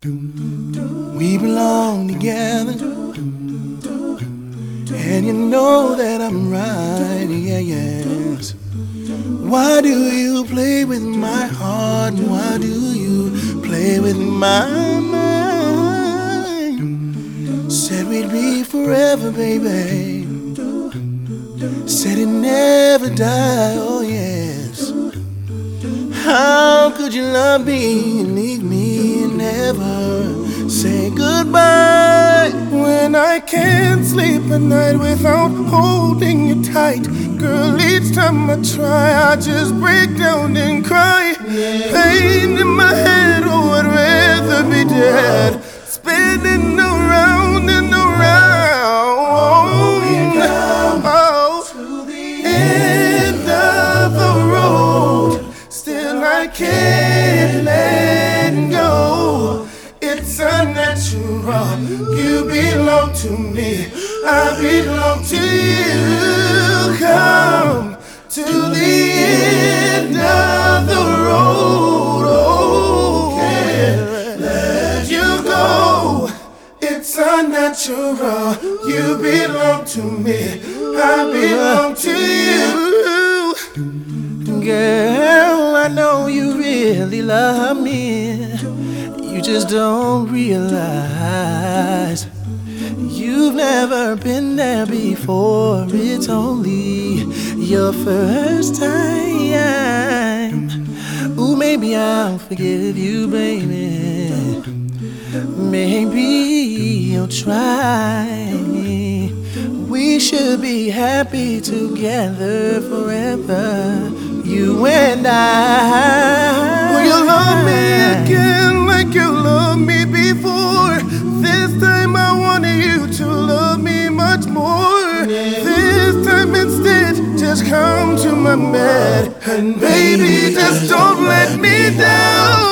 We belong together, and you know that I'm right, yeah, yes. Why do you play with my heart? Why do you play with my mind? Said we'd be forever, baby. Said it'd never die, oh yes. How could you love me and leave me and never say goodbye? When I can't sleep at night without holding you tight, girl, each time I try, I just break down and cry. Pain in my head, oh, I'd rather be dead, spinning around and around. Oh, to the end of the road, still I can't let go. It's unnatural. You belong to me, I belong to you. Come to the end of the road. Oh, can't let you go. It's unnatural. You belong to me, I belong to you. Girl, I know you really love me. You just don't realize you've never been there before. It's only your first time. Ooh, maybe I'll forgive you, baby. Maybe you'll try. We should be happy together forever, you and I. Will you love me again like you loved me before? This time I want you to love me much more. This time instead, just come to my bed, and baby, just don't let me down.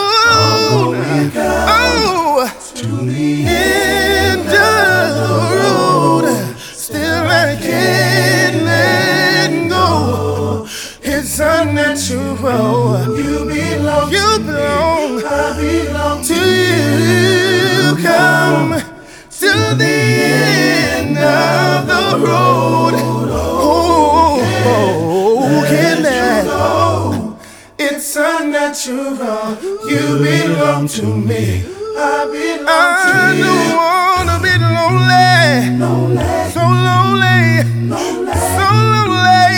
Oh, to the end of the road, still I can't let go. It's unnatural. You belong, I belong to you. Come to the end of the road. Oh, can that? It's unnatural. You belong to me, I belong to you. I don't wanna be lonely, so lonely, so lonely.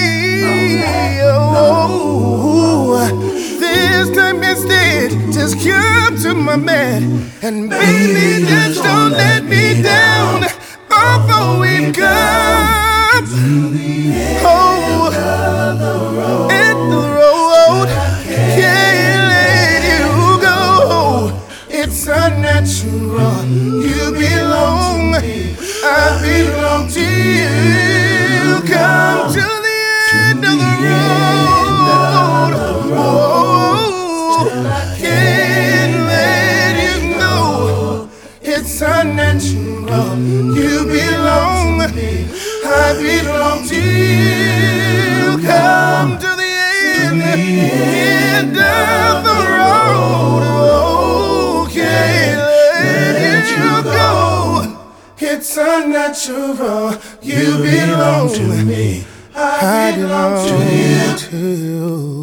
Oh, this time instead, just come to my bed, and baby, just don't let me down. Although we come, oh, at the road, can't let you go. It's unnatural. You belong, I belong to you. Come to the end of the road. Oh, can't let you go. It's unnatural. You belong, I belong to you. Come to the end of the road. Oh, can't let you go. It's unnatural. You belong to me, I belong to you.